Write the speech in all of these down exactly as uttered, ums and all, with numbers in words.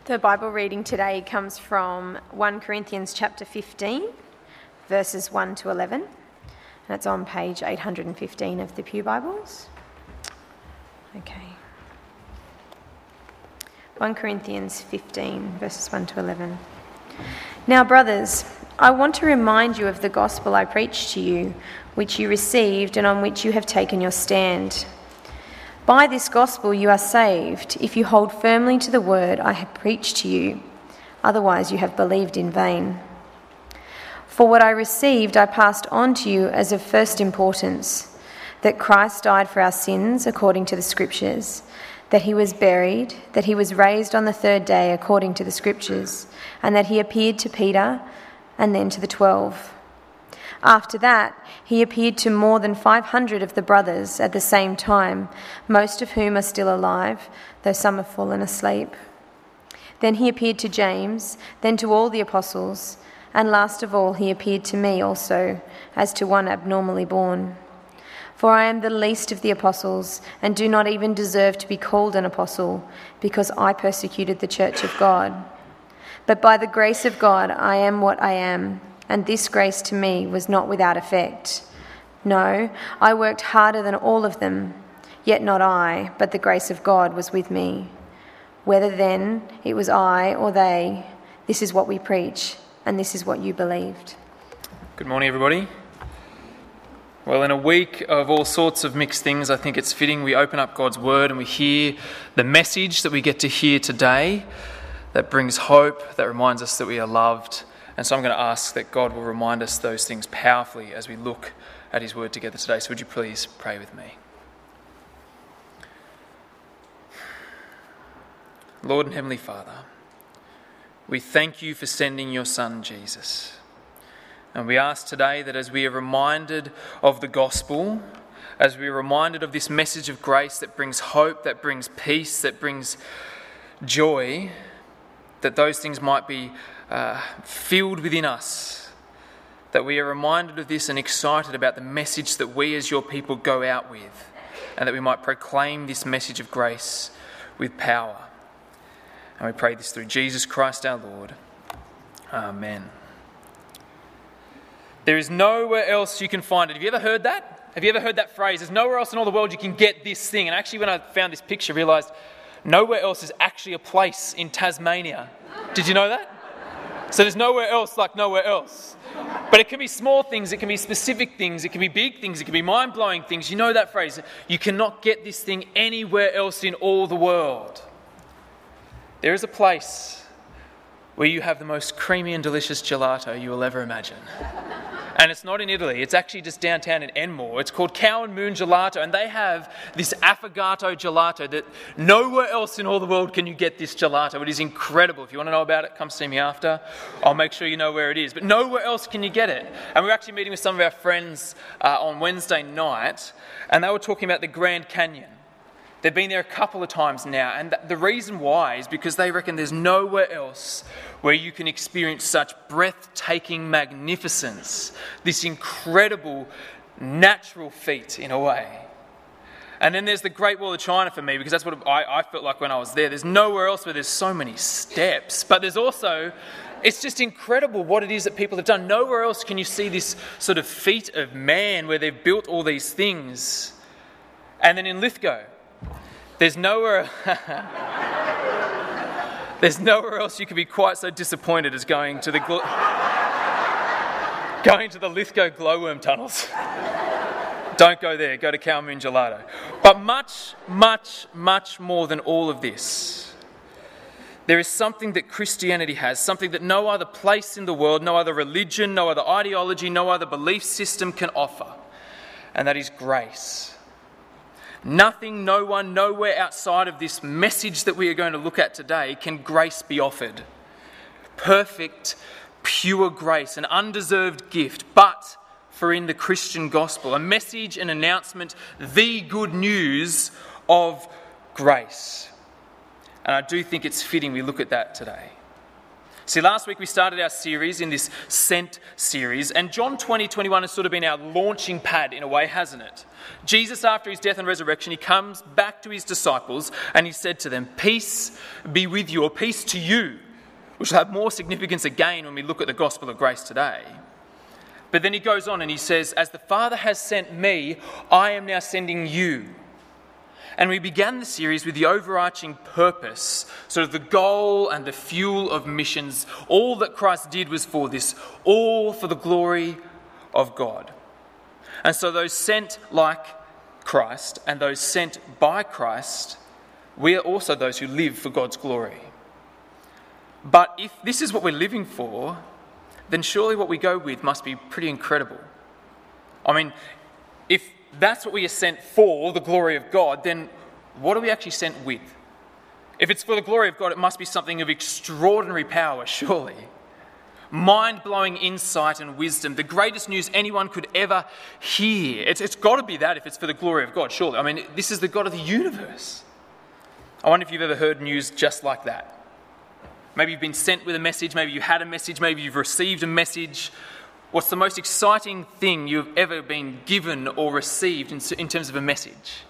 The Bible reading today comes from First Corinthians chapter fifteen, verses one to eleven, and it's on page eight hundred fifteen of the Pew Bibles. Okay. First Corinthians fifteen, verses one to eleven. Now, brothers, I want to remind you of the gospel I preached to you, which you received and on which you have taken your stand. By this gospel you are saved, if you hold firmly to the word I have preached to you. Otherwise you have believed in vain. For what I received I passed on to you as of first importance, that Christ died for our sins according to the Scriptures, that he was buried, that he was raised on the third day according to the Scriptures, and that he appeared to Peter and then to the twelve. After that, he appeared to more than five hundred of the brothers at the same time, most of whom are still alive, though some have fallen asleep. Then he appeared to James, then to all the apostles, and last of all he appeared to me also, as to one abnormally born. For I am the least of the apostles, and do not even deserve to be called an apostle, because I persecuted the church of God. But by the grace of God I am what I am, and this grace to me was not without effect. No, I worked harder than all of them, yet not I, but the grace of God was with me. Whether then it was I or they, this is what we preach, and this is what you believed. Good morning, everybody. Well, in a week of all sorts of mixed things, I think it's fitting we open up God's Word and we hear the message that we get to hear today that brings hope, that reminds us that we are loved. And so I'm going to ask that God will remind us those things powerfully as we look at his word together today. So would you please pray with me? Lord and Heavenly Father, we thank you for sending your Son, Jesus. And we ask today that as we are reminded of the gospel, as we are reminded of this message of grace that brings hope, that brings peace, that brings joy, that those things might be Uh, filled within us, that we are reminded of this and excited about the message that we as your people go out with, and that we might proclaim this message of grace with power. And we pray this through Jesus Christ our Lord. Amen. There is nowhere else you can find it. Have you ever heard that? Have you ever heard that phrase? There's nowhere else in all the world you can get this thing. And actually when I found this picture, I realised nowhere else is actually a place in Tasmania. Did you know that? So there's nowhere else like nowhere else. But it can be small things, it can be specific things, it can be big things, it can be mind-blowing things. You know that phrase. You cannot get this thing anywhere else in all the world. There is a place where you have the most creamy and delicious gelato you will ever imagine. And it's not in Italy, it's actually just downtown in Enmore. It's called Cow and Moon Gelato, and they have this affogato gelato that nowhere else in all the world can you get this gelato. It is incredible. If you want to know about it, come see me after. I'll make sure you know where it is. But nowhere else can you get it. And we're actually meeting with some of our friends uh, on Wednesday night, and they were talking about the Grand Canyon. They've been there a couple of times now, and the reason why is because they reckon there's nowhere else where you can experience such breathtaking magnificence, this incredible natural feat in a way. And then there's the Great Wall of China for me, because that's what I, I felt like when I was there. There's nowhere else where there's so many steps, but there's also, it's just incredible what it is that people have done. Nowhere else can you see this sort of feat of man where they've built all these things. And then in Lithgow, There's nowhere, there's nowhere else you can be quite so disappointed as going to the gl- going to the Lithgow glowworm tunnels. Don't go there. Go to Cow and Moon Gelato. But much, much, much more than all of this, there is something that Christianity has, something that no other place in the world, no other religion, no other ideology, no other belief system can offer, and that is grace. Nothing, no one, nowhere outside of this message that we are going to look at today can grace be offered. Perfect, pure grace, an undeserved gift, but for in the Christian gospel, a message, an announcement, the good news of grace. And I do think it's fitting we look at that today. See, last week we started our series in this Sent series, and John twenty twenty-one has sort of been our launching pad in a way, hasn't it? Jesus, after his death and resurrection, he comes back to his disciples and he said to them, "Peace be with you," or "peace to you," which will have more significance again when we look at the gospel of grace today. But then he goes on and he says, "As the Father has sent me, I am now sending you." And we began the series with the overarching purpose, sort of the goal and the fuel of missions. All that Christ did was for this, all for the glory of God. And so those sent like Christ and those sent by Christ, we are also those who live for God's glory. But if this is what we're living for, then surely what we go with must be pretty incredible. I mean, if that's what we are sent for, the glory of God, then what are we actually sent with? If it's for the glory of God, it must be something of extraordinary power, surely. Mind-blowing insight and wisdom, the greatest news anyone could ever hear. It's, it's got to be that if it's for the glory of God, surely. I mean, this is the God of the universe. I wonder if you've ever heard news just like that. Maybe you've been sent with a message, maybe you had a message, maybe you've received a message. What's the most exciting thing you've ever been given or received in, in terms of a message?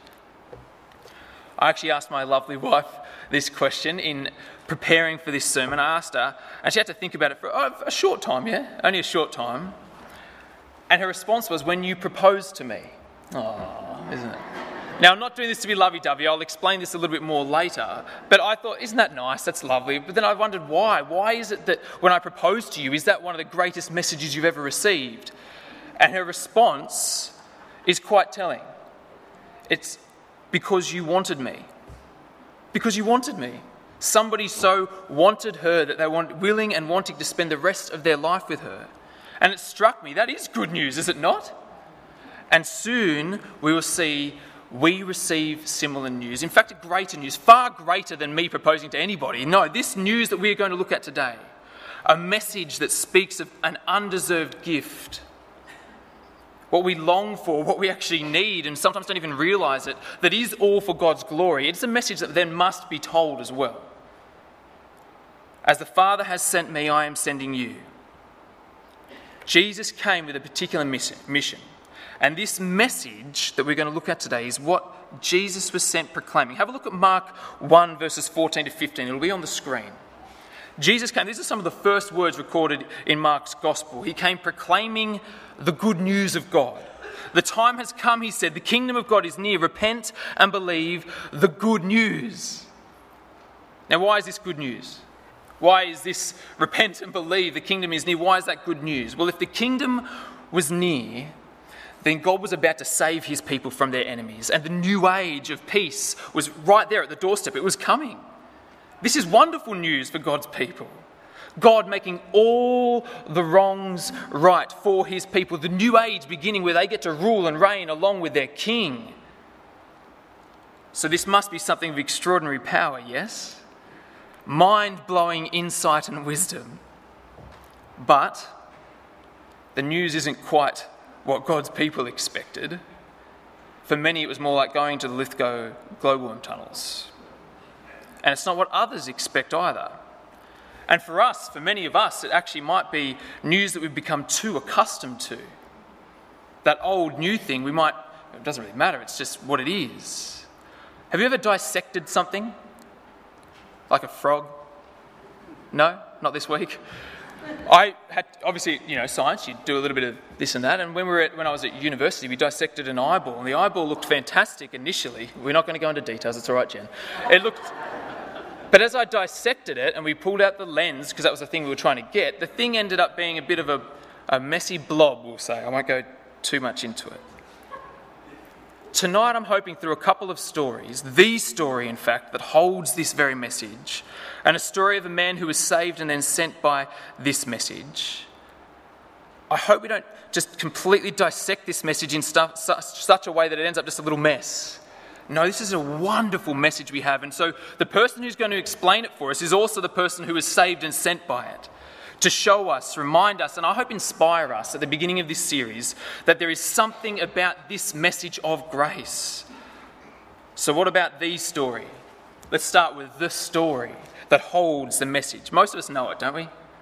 I actually asked my lovely wife this question in preparing for this sermon. I asked her, and she had to think about it for oh, a short time, yeah? Only a short time. And her response was, "When you proposed to me." Oh, isn't it? Now, I'm not doing this to be lovey-dovey. I'll explain this a little bit more later. But I thought, isn't that nice? That's lovely. But then I wondered why. Why is it that when I proposed to you, is that one of the greatest messages you've ever received? And her response is quite telling. It's because you wanted me. Because you wanted me. Somebody so wanted her that they were willing and wanting to spend the rest of their life with her. And it struck me, that is good news, is it not? And soon we will see we receive similar news. In fact, greater news, far greater than me proposing to anybody. No, this news that we are going to look at today, a message that speaks of an undeserved gift, what we long for, what we actually need, and sometimes don't even realise it, that is all for God's glory. It's a message that then must be told as well. As the Father has sent me, I am sending you. Jesus came with a particular mission. And this message that we're going to look at today is what Jesus was sent proclaiming. Have a look at Mark one, verses fourteen to fifteen. It'll be on the screen. Jesus came, these are some of the first words recorded in Mark's gospel. He came proclaiming the good news of God. The time has come, he said, the kingdom of God is near. Repent and believe the good news. Now, why is this good news? Why is this repent and believe the kingdom is near? Why is that good news? Well, if the kingdom was near, then God was about to save his people from their enemies. And the new age of peace was right there at the doorstep. It was coming. This is wonderful news for God's people. God making all the wrongs right for his people. The new age beginning where they get to rule and reign along with their king. So this must be something of extraordinary power, yes? Mind-blowing insight and wisdom. But the news isn't quite what God's people expected. For many, it was more like going to the Lithgow glowworm tunnels. And it's not what others expect either. And for us, for many of us, it actually might be news that we've become too accustomed to. That old new thing, we might, it doesn't really matter, it's just what it is. Have you ever dissected something? Like a frog? No? Not this week? I had, obviously, you know, science, you do a little bit of this and that, and when we were at, when I was at university, we dissected an eyeball, and the eyeball looked fantastic initially. We're not going to go into details, it's all right, Jen. It looked, but as I dissected it, and we pulled out the lens, because that was the thing we were trying to get, the thing ended up being a bit of a, a messy blob, we'll say. I won't go too much into it. Tonight I'm hoping through a couple of stories, the story in fact that holds this very message, and a story of a man who was saved and then sent by this message. I hope we don't just completely dissect this message in stuff, such, such a way that it ends up just a little mess. No, this is a wonderful message we have, and so the person who's going to explain it for us is also the person who was saved and sent by it. To show us, remind us, and I hope inspire us at the beginning of this series that there is something about this message of grace. So what about the story? Let's start with the story that holds the message. Most of us know it, don't we?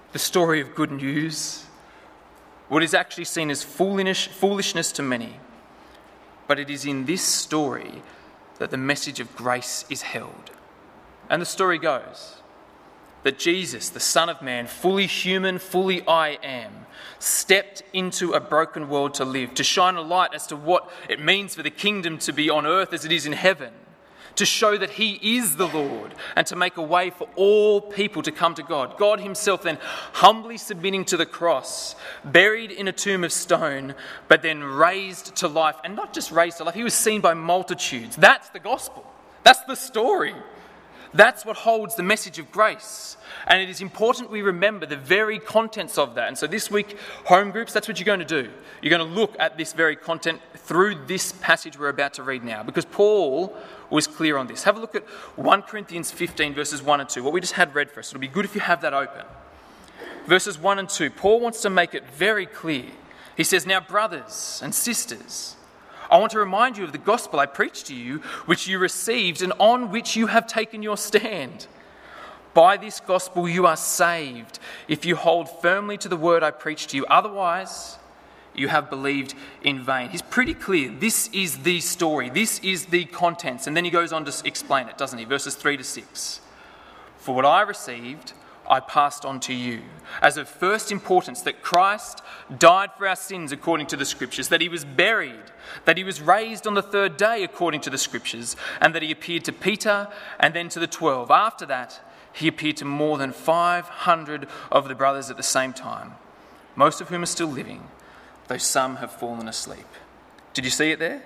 the story of good news, what is actually seen as foolish, foolishness to many. But it is in this story that the message of grace is held. And the story goes that Jesus, the Son of Man, fully human, fully I am, stepped into a broken world to live, to shine a light as to what it means for the kingdom to be on earth as it is in heaven, to show that he is the Lord and to make a way for all people to come to God. God himself then humbly submitting to the cross, buried in a tomb of stone, but then raised to life. And not just raised to life, he was seen by multitudes. That's the gospel. That's the story. That's what holds the message of grace. And it is important we remember the very contents of that. And so this week, home groups, that's what you're going to do. You're going to look at this very content through this passage we're about to read now, because Paul was clear on this. Have a look at First Corinthians fifteen, verses one and two, what we just had read for us. It'll be good if you have that open. Verses one and two, Paul wants to make it very clear. He says, "Now, brothers and sisters, I want to remind you of the gospel I preached to you, which you received and on which you have taken your stand. By this gospel you are saved, if you hold firmly to the word I preached to you. Otherwise, you have believed in vain." He's pretty clear. This is the story. This is the contents. And then he goes on to explain it, doesn't he? Verses three to six. "For what I received, I passed on to you, as of first importance, that Christ died for our sins according to the Scriptures, that he was buried, that he was raised on the third day according to the Scriptures, and that he appeared to Peter and then to the twelve. After that, he appeared to more than five hundred of the brothers at the same time, most of whom are still living, though some have fallen asleep." Did you see it there?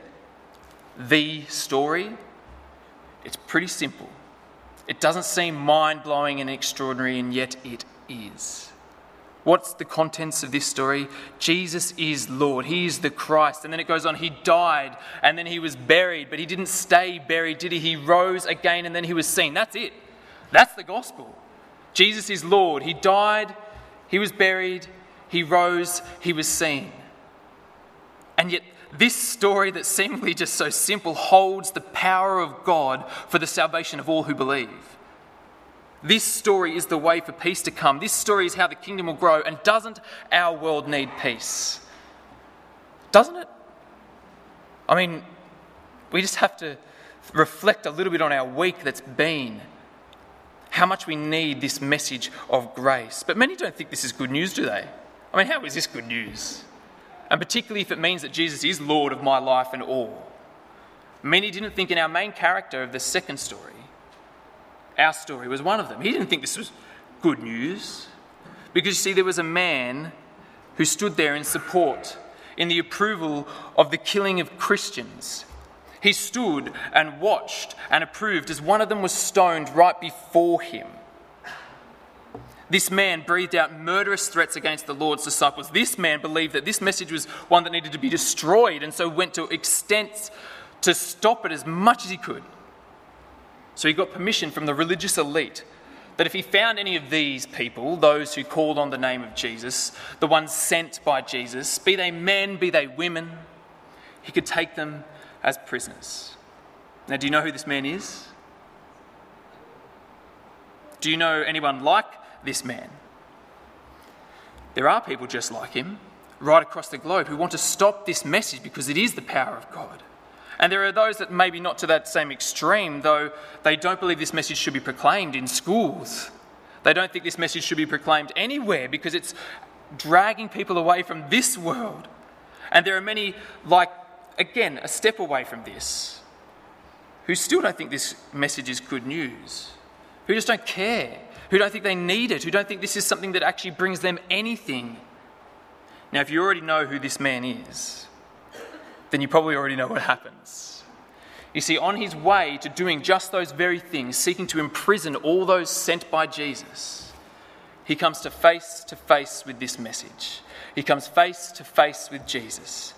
The story. It's pretty simple. It doesn't seem mind-blowing and extraordinary, and yet it is. What's the contents of this story? Jesus is Lord. He is the Christ. And then it goes on, he died and then he was buried, but he didn't stay buried, did he? He rose again and then he was seen. That's it. That's the gospel. Jesus is Lord. He died, he was buried, he rose, he was seen. And yet this story that's seemingly just so simple holds the power of God for the salvation of all who believe. This story is the way for peace to come. This story is how the kingdom will grow. And doesn't our world need peace? Doesn't it? I mean, we just have to reflect a little bit on our week that's been. How much we need this message of grace. But many don't think this is good news, do they? I mean, how is this good news? And particularly if it means that Jesus is Lord of my life and all. Many didn't think in our main character of the second story, our story was one of them. He didn't think this was good news. Because you see, there was a man who stood there in support, in the approval of the killing of Christians. He stood and watched and approved as one of them was stoned right before him. This man breathed out murderous threats against the Lord's disciples. This man believed that this message was one that needed to be destroyed, and so went to extents to stop it as much as he could. So he got permission from the religious elite that if he found any of these people, those who called on the name of Jesus, the ones sent by Jesus, be they men, be they women, he could take them as prisoners. Now, do you know who this man is? Do you know anyone like this man? There are people just like him right across the globe who want to stop this message because it is the power of God. And there are those that maybe not to that same extreme, though they don't believe this message should be proclaimed in schools. They don't think this message should be proclaimed anywhere because it's dragging people away from this world. And there are many, like, again, a step away from this, who still don't think this message is good news, who just don't care, who don't think they need it, who don't think this is something that actually brings them anything. Now, if you already know who this man is, then you probably already know what happens. You see, on his way to doing just those very things, seeking to imprison all those sent by Jesus, he comes to face to face with this message. He comes face to face with Jesus.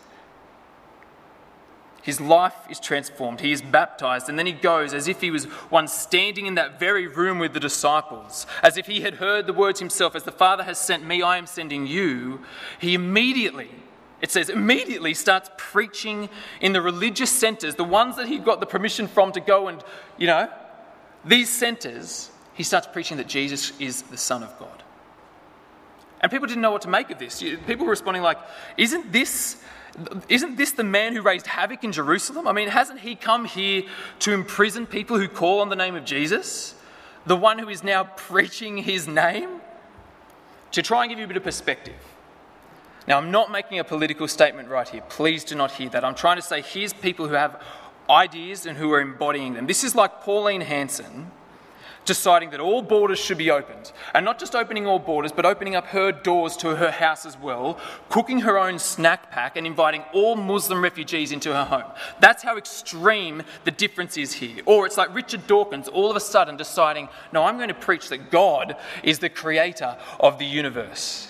His life is transformed. He is baptized, and then he goes as if he was one standing in that very room with the disciples, as if he had heard the words himself, "As the Father has sent me, I am sending you." He immediately, it says, immediately starts preaching in the religious centres, the ones that he got the permission from to go and, you know, these centres, he starts preaching that Jesus is the Son of God. And people didn't know what to make of this. People were responding like, isn't this, isn't this the man who raised havoc in Jerusalem? I mean, hasn't he come here to imprison people who call on the name of Jesus? The one who is now preaching his name? To try and give you a bit of perspective. Now, I'm not making a political statement right here. Please do not hear that. I'm trying to say here's people who have ideas and who are embodying them. This is like Pauline Hanson deciding that all borders should be opened. And not just opening all borders, but opening up her doors to her house as well, cooking her own snack pack and inviting all Muslim refugees into her home. That's how extreme the difference is here. Or it's like Richard Dawkins all of a sudden deciding, no, I'm going to preach that God is the creator of the universe.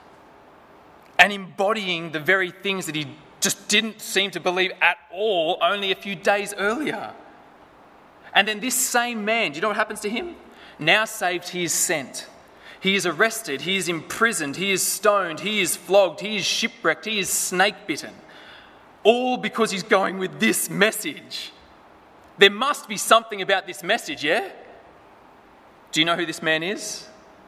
And embodying the very things that he just didn't seem to believe at all only a few days earlier. And then this same man, do you know what happens to him? Now saved, he is sent. He is arrested, he is imprisoned, he is stoned, he is flogged, he is shipwrecked, he is snake bitten. All because he's going with this message. There must be something about this message, yeah? Do you know who this man is?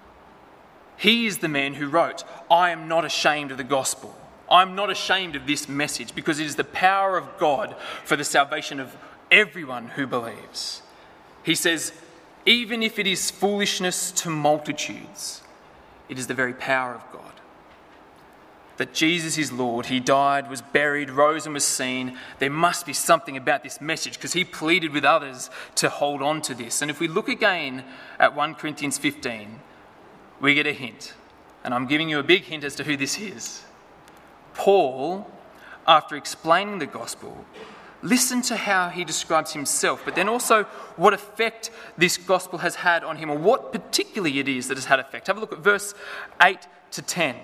He is the man who wrote, I am not ashamed of the gospel. I'm not ashamed of this message because it is the power of God for the salvation of everyone who believes. He says, even if it is foolishness to multitudes, it is the very power of God. That Jesus is Lord, he died, was buried, rose and was seen. There must be something about this message because he pleaded with others to hold on to this. And if we look again at First Corinthians fifteen, we get a hint. And I'm giving you a big hint as to who this is. Paul, after explaining the gospel, listen to how he describes himself, but then also what effect this gospel has had on him, or what particularly it is that has had effect. Have a look at verse eight to ten.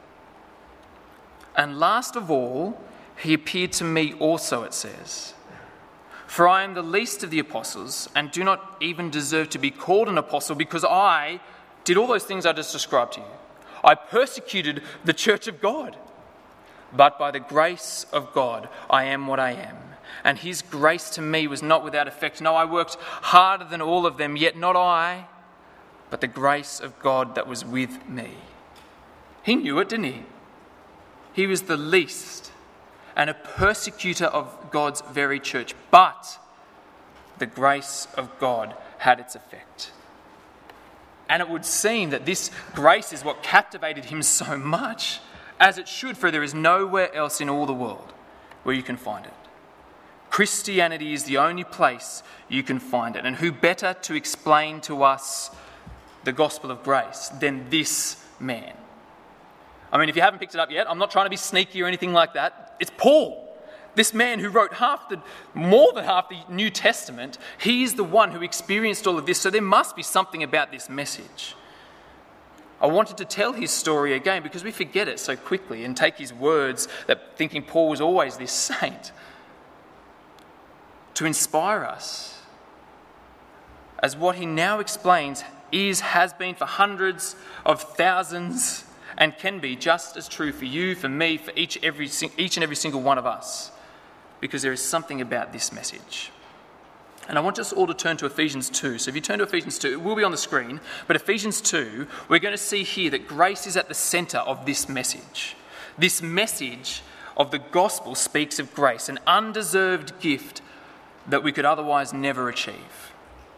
And last of all, he appeared to me also, it says. For I am the least of the apostles, and do not even deserve to be called an apostle, because I did all those things I just described to you. I persecuted the church of God. But by the grace of God, I am what I am. And his grace to me was not without effect. No, I worked harder than all of them, yet not I, but the grace of God that was with me. He knew it, didn't he? He was the least and a persecutor of God's very church. But the grace of God had its effect. And it would seem that this grace is what captivated him so much, as it should, for there is nowhere else in all the world where you can find it. Christianity is the only place you can find it. And who better to explain to us the gospel of grace than this man? I mean, if you haven't picked it up yet, I'm not trying to be sneaky or anything like that. It's Paul. This man who wrote half the, more than half the New Testament, he is the one who experienced all of this. So there must be something about this message. I wanted to tell his story again because we forget it so quickly and take his words that thinking Paul was always this saint to inspire us as what he now explains is, has been for hundreds of thousands and can be just as true for you, for me, for each, every, each and every single one of us, because there is something about this message. And I want us all to turn to Ephesians two. So if you turn to Ephesians two, it will be on the screen, but Ephesians two, we're going to see here that grace is at the centre of this message. This message of the gospel speaks of grace, an undeserved gift that we could otherwise never achieve.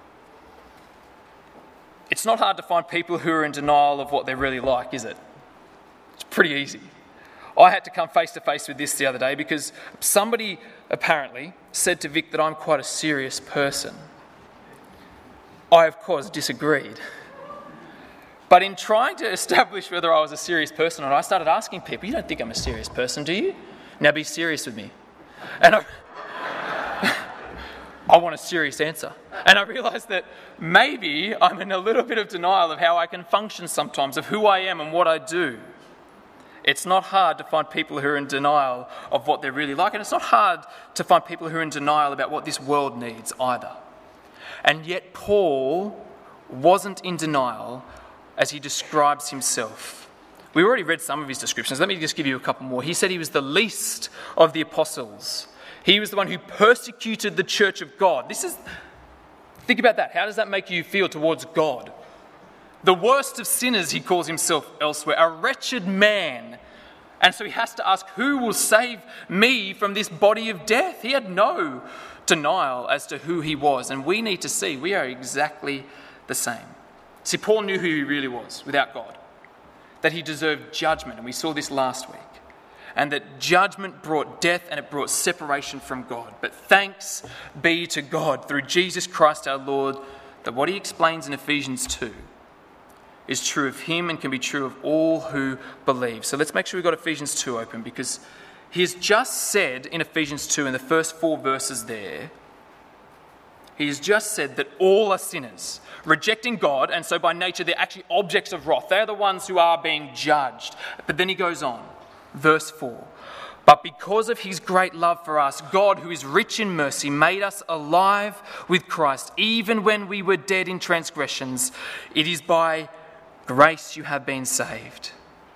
It's not hard to find people who are in denial of what they're really like, is it? It's pretty easy. I had to come face to face with this the other day because somebody apparently said to Vic that I'm quite a serious person. I, of course, disagreed. But in trying to establish whether I was a serious person or not, I started asking people, you don't think I'm a serious person, do you? Now be serious with me. And I, I want a serious answer. And I realised that maybe I'm in a little bit of denial of how I can function sometimes, of who I am and what I do. It's not hard to find people who are in denial of what they're really like, and it's not hard to find people who are in denial about what this world needs either. And yet Paul wasn't in denial as he describes himself. We already read some of his descriptions. Let me just give you a couple more. He said he was the least of the apostles. He was the one who persecuted the church of God. This is, think about that. How does that make you feel towards God? The worst of sinners, he calls himself elsewhere, a wretched man. And so he has to ask, who will save me from this body of death? He had no denial as to who he was. And we need to see we are exactly the same. See, Paul knew who he really was without God, that he deserved judgment. And we saw this last week. And that judgment brought death and it brought separation from God. But thanks be to God through Jesus Christ our Lord, that what he explains in Ephesians two is true of him and can be true of all who believe. So let's make sure we've got Ephesians two open, because he has just said in Ephesians two, in the first four verses there, he has just said that all are sinners, rejecting God, and so by nature they're actually objects of wrath. They're the ones who are being judged. But then he goes on, verse four. But because of his great love for us, God, who is rich in mercy, made us alive with Christ, even when we were dead in transgressions. It is by grace you have been saved.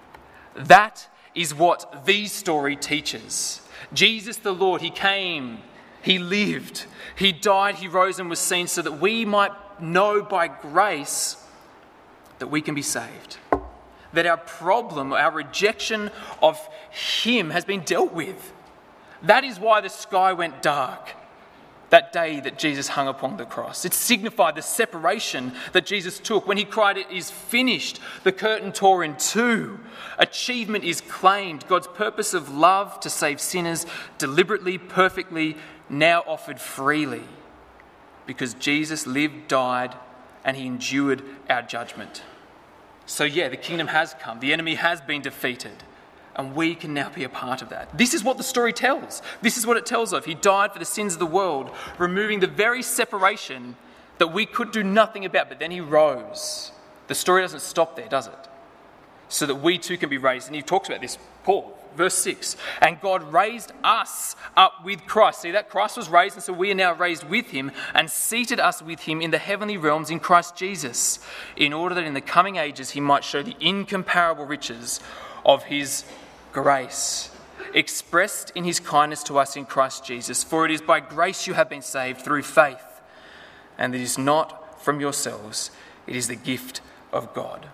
That is what the story teaches. Jesus the Lord, he came, he lived, he died, he rose and was seen so that we might know by grace that we can be saved. That our problem, our rejection of him has been dealt with. That is why the sky went dark that day that Jesus hung upon the cross. It signified the separation that Jesus took. When he cried, "It is finished," the curtain tore in two. Achievement is claimed. God's purpose of love to save sinners deliberately, perfectly, now offered freely. Because Jesus lived, died, and he endured our judgment. So yeah, the kingdom has come. The enemy has been defeated. And we can now be a part of that. This is what the story tells. This is what it tells of. He died for the sins of the world, removing the very separation that we could do nothing about. But then he rose. The story doesn't stop there, does it? So that we too can be raised. And he talks about this, Paul, verse six. And God raised us up with Christ. See that? Christ was raised, and so we are now raised with him and seated us with him in the heavenly realms in Christ Jesus, in order that in the coming ages he might show the incomparable riches of his grace, expressed in his kindness to us in Christ Jesus. For it is by grace you have been saved through faith, and it is not from yourselves, it is the gift of God.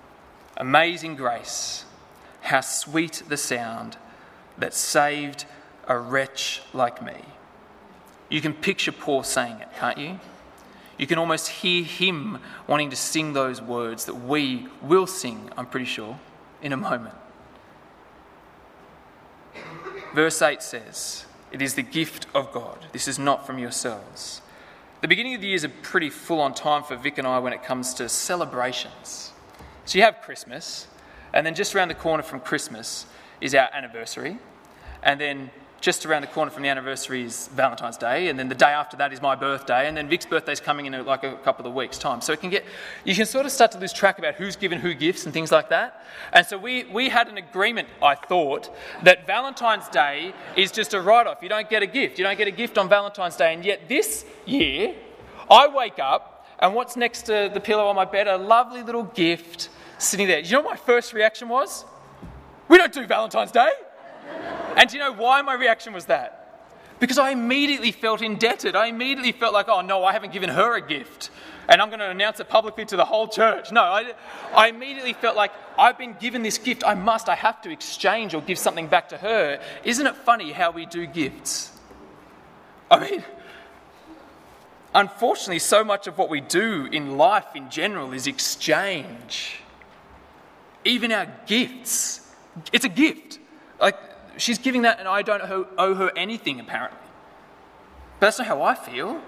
Amazing grace, how sweet the sound that saved a wretch like me. You can picture Paul saying it, can't you? You can almost hear him wanting to sing those words that we will sing, I'm pretty sure, in a moment. Verse eight says, "It is the gift of God. This is not from yourselves." The beginning of the year is a pretty full-on time for Vic and I when it comes to celebrations. So you have Christmas, and then just around the corner from Christmas is our anniversary, and then just around the corner from the anniversary is Valentine's Day, and then the day after that is my birthday, and then Vic's birthday's coming in like a couple of weeks' time. So it can get, you can sort of start to lose track about who's given who gifts and things like that. And so we, we had an agreement, I thought, that Valentine's Day is just a write-off. You don't get a gift. You don't get a gift on Valentine's Day. And yet this year, I wake up, and what's next to the pillow on my bed? A lovely little gift sitting there. You know what my first reaction was? We don't do Valentine's Day. And do you know why my reaction was that? Because I immediately felt indebted. I immediately felt like, oh no, I haven't given her a gift, and I'm going to announce it publicly to the whole church. No, I, I immediately felt like I've been given this gift. I must, I have to exchange or give something back to her. Isn't it funny how we do gifts? I mean, unfortunately, so much of what we do in life in general is exchange. Even our gifts. It's a gift. Like, she's giving that and I don't owe, owe her anything, apparently. But that's not how I feel.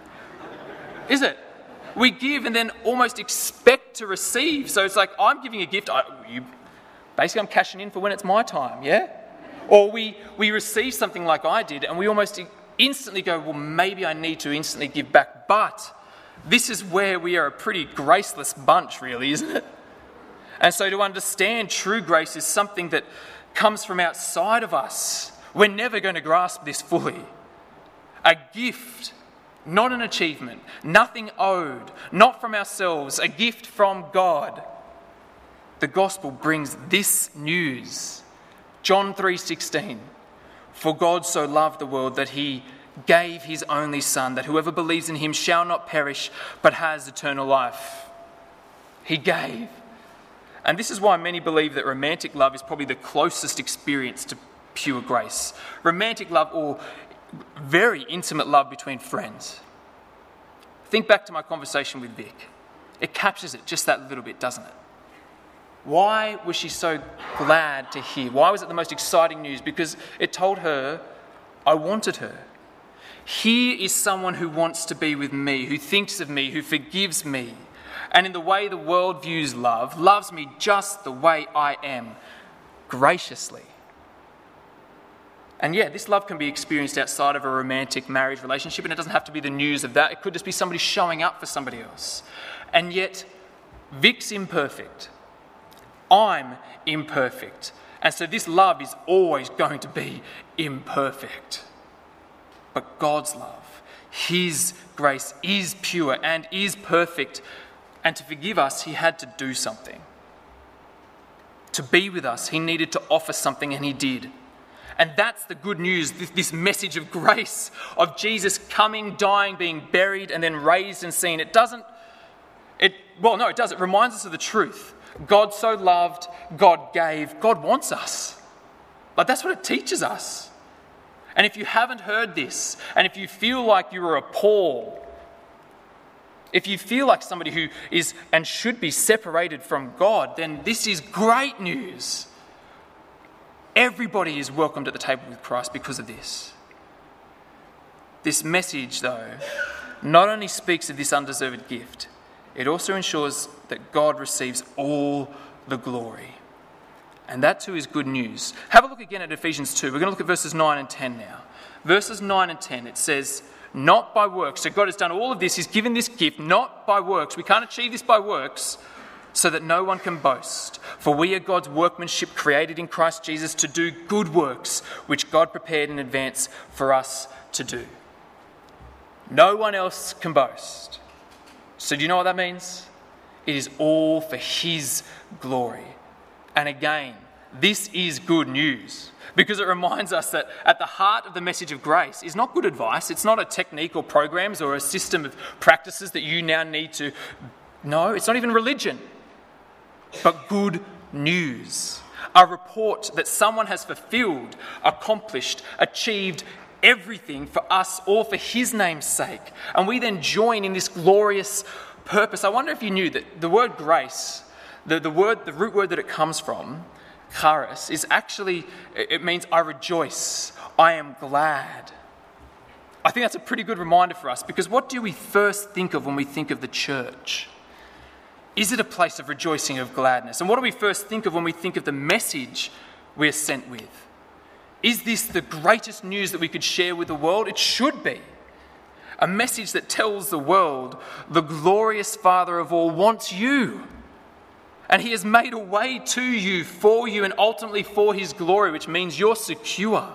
Is it? We give and then almost expect to receive. So it's like, I'm giving a gift. I, you, basically, I'm cashing in for when it's my time, yeah? Or we, we receive something like I did and we almost instantly go, well, maybe I need to instantly give back. But this is where we are a pretty graceless bunch, really, isn't it? And so to understand true grace is something that comes from outside of us. We're never going to grasp this fully. A gift, not an achievement, nothing owed, not from ourselves, a gift from God. The gospel brings this news. John three sixteen. For God so loved the world that he gave his only Son, that whoever believes in him shall not perish, but has eternal life. He gave. And this is why many believe that romantic love is probably the closest experience to pure grace. Romantic love, or very intimate love between friends. Think back to my conversation with Vic. It captures it just that little bit, doesn't it? Why was she so glad to hear? Why was it the most exciting news? Because it told her, I wanted her. Here is someone who wants to be with me, who thinks of me, who forgives me. And in the way the world views love, loves me just the way I am, graciously. And yeah, this love can be experienced outside of a romantic marriage relationship, and it doesn't have to be the news of that. It could just be somebody showing up for somebody else. And yet, Vic's imperfect. I'm imperfect. And so this love is always going to be imperfect. But God's love, his grace is pure and is perfect. And to forgive us, he had to do something. To be with us, he needed to offer something, and he did. And that's the good news, this message of grace, of Jesus coming, dying, being buried, and then raised and seen. It doesn't, it well, no, it does. It reminds us of the truth. God so loved, God gave, God wants us. Like, that's what it teaches us. And if you haven't heard this, and if you feel like you are a Paul, if you feel like somebody who is and should be separated from God, then this is great news. Everybody is welcomed at the table with Christ because of this. This message, though, not only speaks of this undeserved gift, it also ensures that God receives all the glory. And that too is good news. Have a look again at Ephesians two. We're going to look at verses nine and ten now. Verses nine and ten, it says, not by works. So God has done all of this. He's given this gift, not by works. We can't achieve this by works, so that no one can boast. For we are God's workmanship, created in Christ Jesus to do good works, which God prepared in advance for us to do. No one else can boast. So do you know what that means? It is all for his glory. And again, this is good news, because it reminds us that at the heart of the message of grace is not good advice. It's not a technique or programs or a system of practices that you now need to... No, it's not even religion. But good news. A report that someone has fulfilled, accomplished, achieved everything for us, all for his name's sake. And we then join in this glorious purpose. I wonder if you knew that the word grace, the, the word, the root word that it comes from, charis, is actually, it means I rejoice, I am glad. I think that's a pretty good reminder for us, because what do we first think of when we think of the church? Is it a place of rejoicing, of gladness? And what do we first think of when we think of the message we're sent with? Is this the greatest news that we could share with the world? It should be. A message that tells the world the glorious Father of all wants you. And he has made a way to you, for you, and ultimately for his glory, which means you're secure.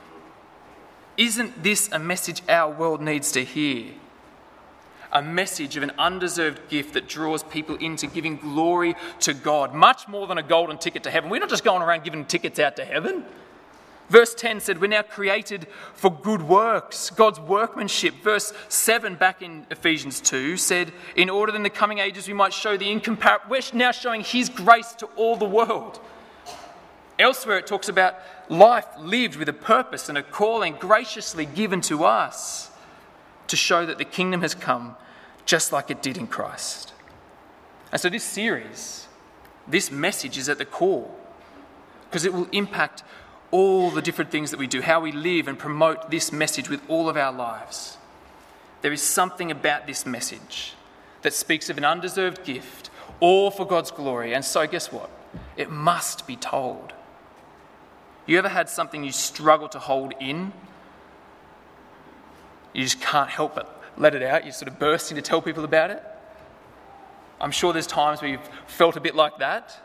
Isn't this a message our world needs to hear? A message of an undeserved gift that draws people into giving glory to God, much more than a golden ticket to heaven. We're not just going around giving tickets out to heaven. Verse ten said, we're now created for good works, God's workmanship. Verse seven back in Ephesians two said, in order that in the coming ages we might show the incomparable, we're now showing his grace to all the world. Elsewhere it talks about life lived with a purpose and a calling graciously given to us to show that the kingdom has come just like it did in Christ. And so this series, this message is at the core, because it will impact all the different things that we do, how we live and promote this message with all of our lives. There is something about this message that speaks of an undeserved gift, all for God's glory. And so guess what? It must be told. You ever had something you struggle to hold in? You just can't help but let it out. You're sort of bursting to tell people about it. I'm sure there's times where you've felt a bit like that.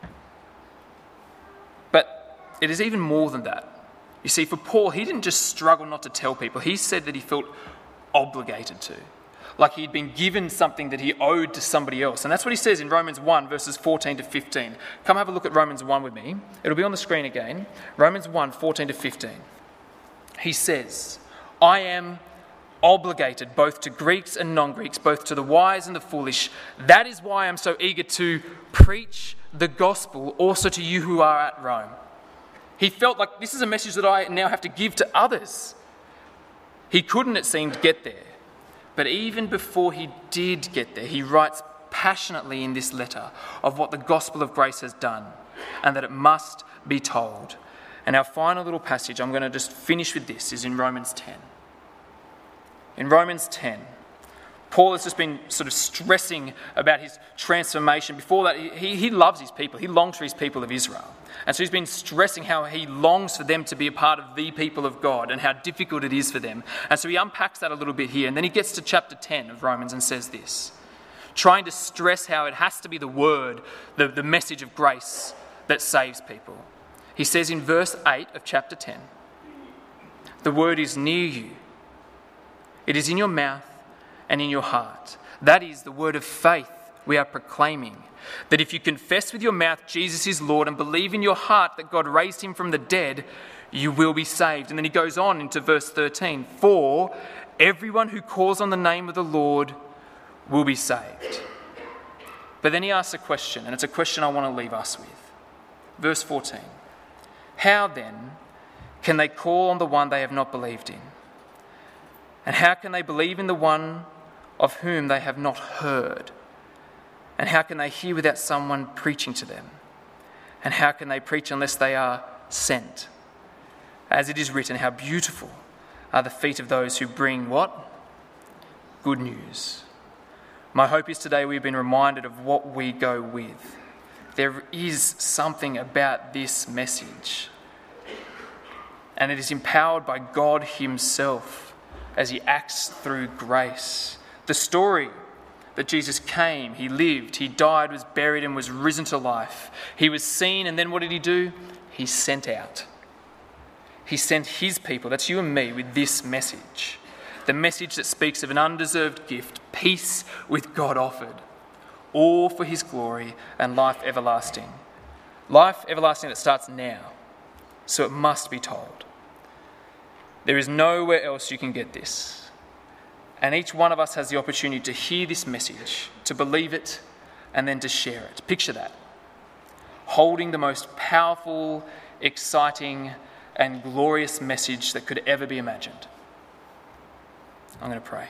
But it is even more than that. You see, for Paul, he didn't just struggle not to tell people. He said that he felt obligated to. Like he'd been given something that he owed to somebody else. And that's what he says in Romans one, verses fourteen to fifteen. Come have a look at Romans one with me. It'll be on the screen again. Romans one, fourteen to fifteen. He says, I am obligated both to Greeks and non-Greeks, both to the wise and the foolish. That is why I'm so eager to preach the gospel also to you who are at Rome. He felt like this is a message that I now have to give to others. He couldn't, it seemed, get there. But even before he did get there, he writes passionately in this letter of what the gospel of grace has done and that it must be told. And our final little passage, I'm going to just finish with this, is in Romans ten. In Romans ten, Paul has just been sort of stressing about his transformation. Before that, he, he loves his people. He longs for his people of Israel. And so he's been stressing how he longs for them to be a part of the people of God and how difficult it is for them. And so he unpacks that a little bit here. And then he gets to chapter ten of Romans and says this, trying to stress how it has to be the word, the, the message of grace that saves people. He says in verse eight of chapter ten, the word is near you. It is in your mouth and in your heart. That is the word of faith we are proclaiming. That if you confess with your mouth Jesus is Lord and believe in your heart that God raised him from the dead, you will be saved. And then he goes on into verse thirteen. For everyone who calls on the name of the Lord will be saved. But then he asks a question, and it's a question I want to leave us with. Verse fourteen. How then can they call on the one they have not believed in? And how can they believe in the one of whom they have not heard? And how can they hear without someone preaching to them? And how can they preach unless they are sent? As it is written, how beautiful are the feet of those who bring what? Good news. My hope is today we've been reminded of what we go with. There is something about this message. And it is empowered by God himself as he acts through grace. The story that Jesus came, he lived, he died, was buried and was risen to life. He was seen, and then what did he do? He sent out. He sent his people, that's you and me, with this message. The message that speaks of an undeserved gift, peace with God offered, all for his glory and life everlasting. Life everlasting that starts now, so it must be told. There is nowhere else you can get this. And each one of us has the opportunity to hear this message, to believe it, and then to share it. Picture that. Holding the most powerful, exciting, and glorious message that could ever be imagined. I'm going to pray.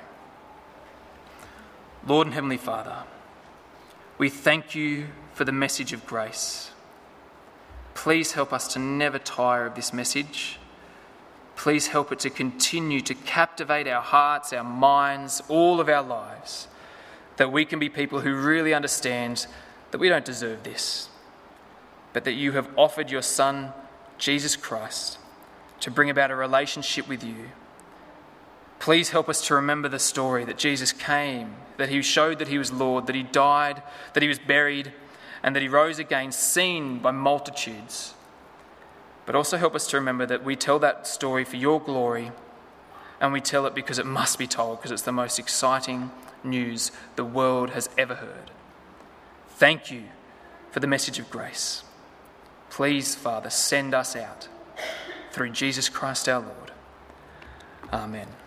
Lord and Heavenly Father, we thank you for the message of grace. Please help us to never tire of this message. Please help it to continue to captivate our hearts, our minds, all of our lives, that we can be people who really understand that we don't deserve this, but that you have offered your Son, Jesus Christ, to bring about a relationship with you. Please help us to remember the story that Jesus came, that he showed that he was Lord, that he died, that he was buried, and that he rose again, seen by multitudes. But also help us to remember that we tell that story for your glory, and we tell it because it must be told, because it's the most exciting news the world has ever heard. Thank you for the message of grace. Please, Father, send us out through Jesus Christ our Lord. Amen.